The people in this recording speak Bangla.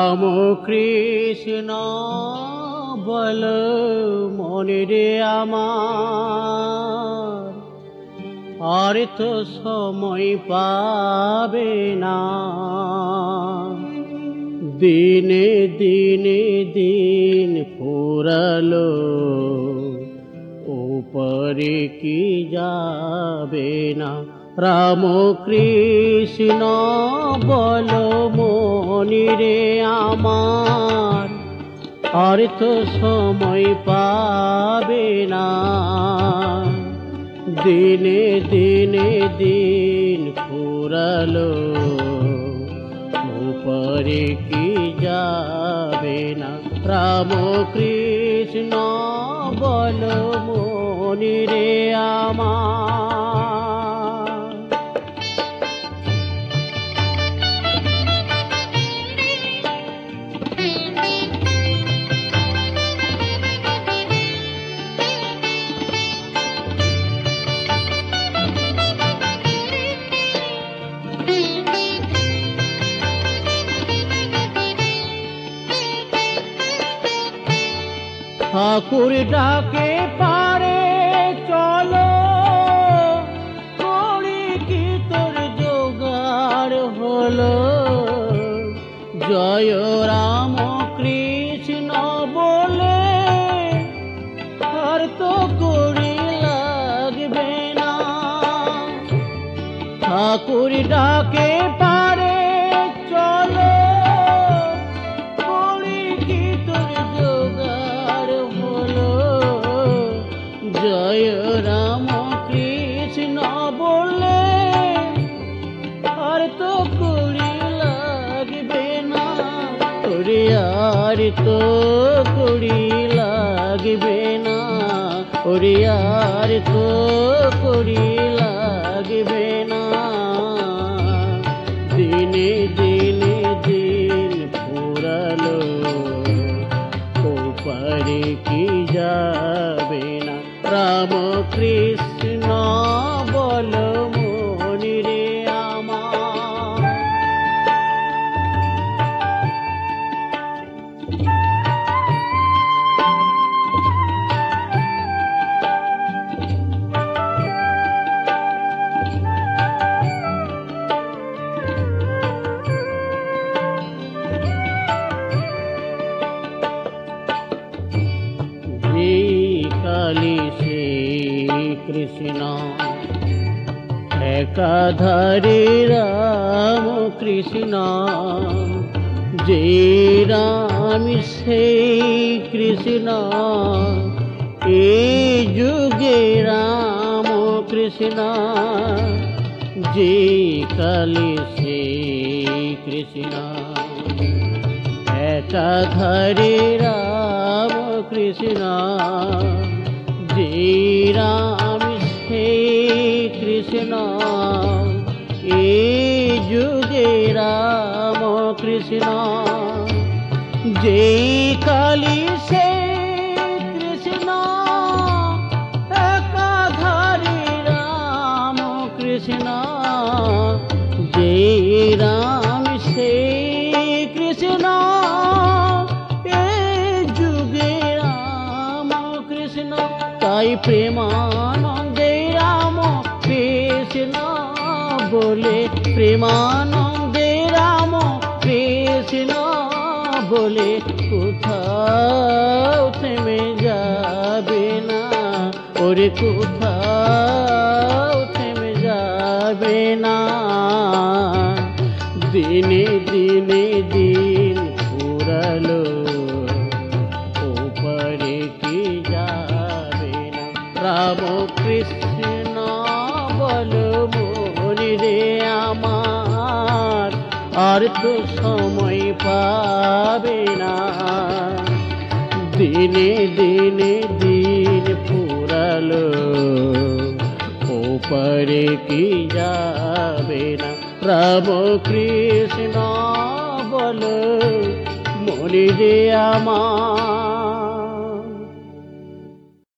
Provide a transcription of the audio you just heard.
রাম কৃষ্ণ বল মনে রে আমার, আর তো সময় পাবে না। দিনে দিনে দিন ফুরালো, উপরে কি যাবে না। রাম কৃষ্ণ বল মনে রে আমার, আর তো সময় পাবে না। দিনে দিনে দিন ফুরালো, উপরে কি যাবে না। রাম কৃষ্ণ বল মনে রে আমার। ঠাকুর ডাকে পারে চলো, করি কি তোর জোগাড় হলো। জয় রাম কৃষ্ণ বলে আর তো করি লাগবে না। ঠাকুর ডাকে পারে চলো, করি কি তোর জোগাড় হলো। জয় রাম কৃষ্ণ বলে আর তো করি লাগবে না। ওরে আর তো করি লাগবে না, ওরে আর তো করি লাগবে না। দিনে দিনে দিন ফুরালো, ওপারে কি যাবে না। রাম কৃষ্ণ বল মনে রে আমার। কালী শ্রী কৃষ্ণ একাধারে রাম কৃষ্ণ, যে রাম সেই কৃষ্ণ এই যুগে রাম কৃষ্ণ। যে কালী সেই কৃষ্ণ একাধারে রাম কৃষ্ণ, যে রাম সেই কৃষ্ণ এই যুগে রাম কৃষ্ণ। যে কালী সেই কৃষ্ণ একাধারে রাম কৃষ্ণ, যে রাম সেই কৃষ্ণ তাই প্রেমানন্দে রাম কৃষ্ণ বলে, প্রেমানন্দে রাম কৃষ্ণ বলে কোথাও থেমে যাবে না। ওরে কোথাও থেমে যাবে না। দিনে দিনে দিন ফুরালো, ওপারে কি যাবে না। রাম কৃষ্ণ বল মনে রে আমার, আর তো সময় পাবে না। দিনে দিনে দিন ফুরালো, ওপারে কি যাবে না। রাম কৃষ্ণ বল মনে রে আমার।